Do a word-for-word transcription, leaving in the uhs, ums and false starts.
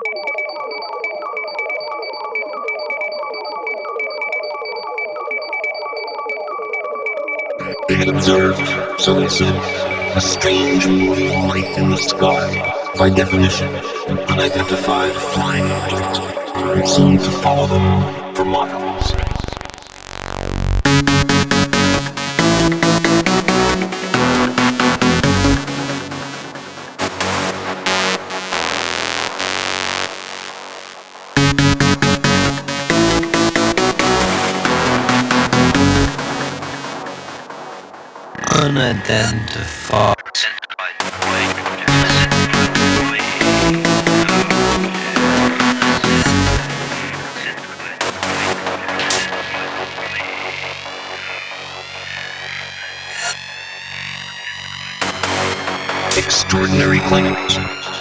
They had observed, so they said, a strange moving light in the sky, by definition, unidentified flying object. It seemed to follow them for miles. Unidentified. Extraordinary claims